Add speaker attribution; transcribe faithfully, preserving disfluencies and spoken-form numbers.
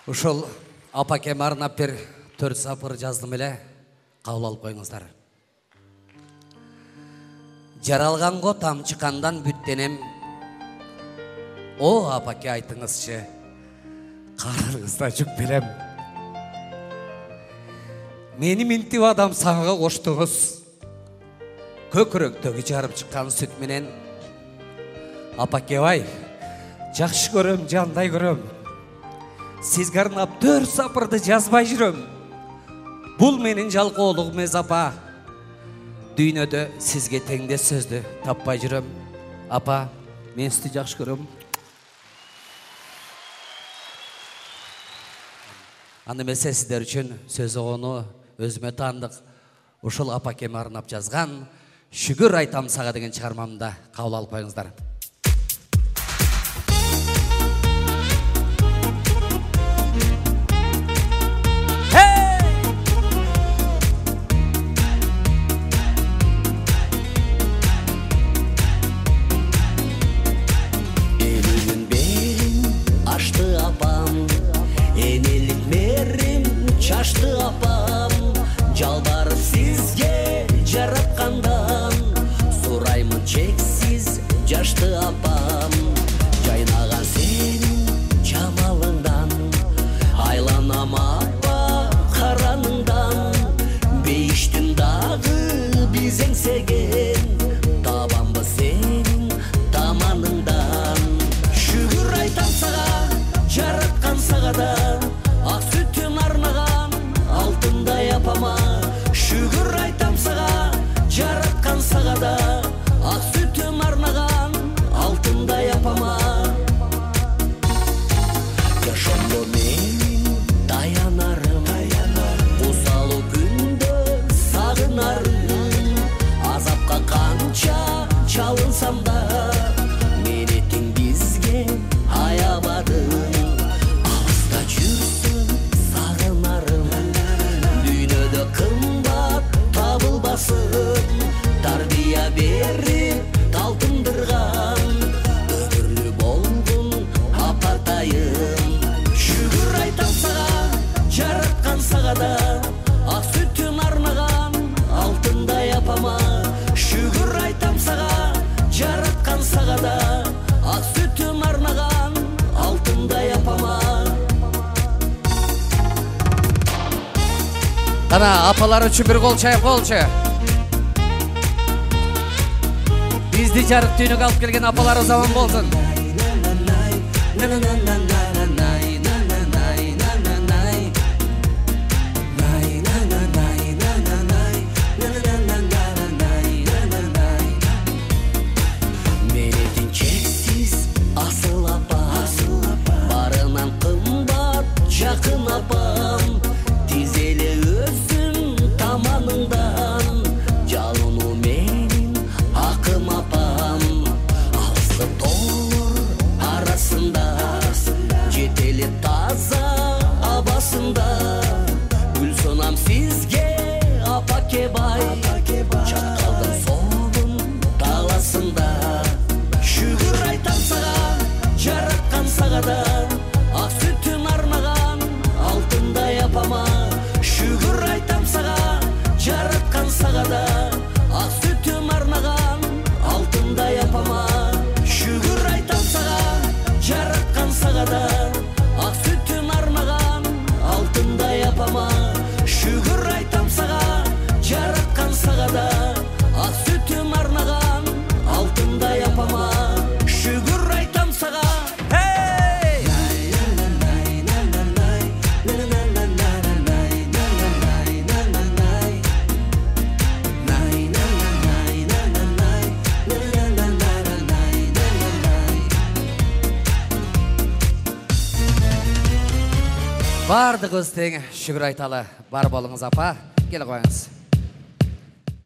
Speaker 1: Ушул апакем арнап бир төрт сапыр жаздым эле, кабыл алып коюңуздар. Жаралганго тамчы кандан бүттенем. О, апаке айтыңызчы, карарыңызда жүк берем. Мени минтип адам саңга коштуңуз. Көкүрөктөгү жарып чыккан сүт менен. Апаке бай, жакшы көрөм, жандай көрөм. Сизге арнап төрт сапырды жазбай жүрөм. Бул менин жалкоолугум эмес апа. Дүйнөдө сизге теңдеш сөздү таппай жүрөм. Апа, мен сизди жакшы көрөм. Аны эмесе сиздер үчүн сөз огону өзүмө таандык ушул апакеме арнап жазган Шүгүр айтам сага деген чыгармамда кабыл алып коюңуздар.
Speaker 2: Çaştı apam, жалбарып sizge жараткандан, сураймын чексиз жашты апам. Жайнаган сенин жамалыңдан, айланам апа караныңдан. Бейиштин дагы биз эңсеген, табанбыз сенин таманыңдан. Шүгүр айтам сага, жараткан сага да, ак сүтүн арнаган алтындай апама. Шүгүр айтам сага, жараткан сага да, ак сүтүн арнаган алтындай апама. Жашоомдо менин таянарым, кусалуу күндө сагынарым. Азапка канча чалынсам да, менетиң бизге аябадым. Тарбия берип талтындырган, өмүрлүү болгун апатайым. Шүгүр айтам сага, жараткан сага да, ак сүтүн арнаган алтындай апама. Шүгүр айтам сага, жараткан сага да, ак сүтүн арнаган алтындай апама.
Speaker 1: Ана апалар үчүн бир кол чайып коелучу. Бизди жарык дүйнөгө алып келген апалар заман болсун.
Speaker 2: Менетиң чексиз асыл апа, барынан кымбат жакын апам. Тизеле өзүм таманыңдан, жалынуу менин акым апам. Алыскы тоолор арасында, жетели таза абасында. Гүл сонам сизге апаке бай, чаткалдын сонун таласында. Шүгүр айтам сага, жараткан сага да, ак сүтүн арнаган алтындай апама. Шүгүр айтам сага, жараткан сага да, ак сүтүн арнаган алтындай апама. Шүгүр айтам сага, жараткан сага да, ак сүтүн арнаган алтындай апама. Шүгүр айтам сага, жараткан сага да, ак сүтүн арнаган алтындай апама. Шүгүр айтам сага.
Speaker 1: Бардыгыбыз тең шүгүр айталы. Бар болуңуз апа, келе коюңуз.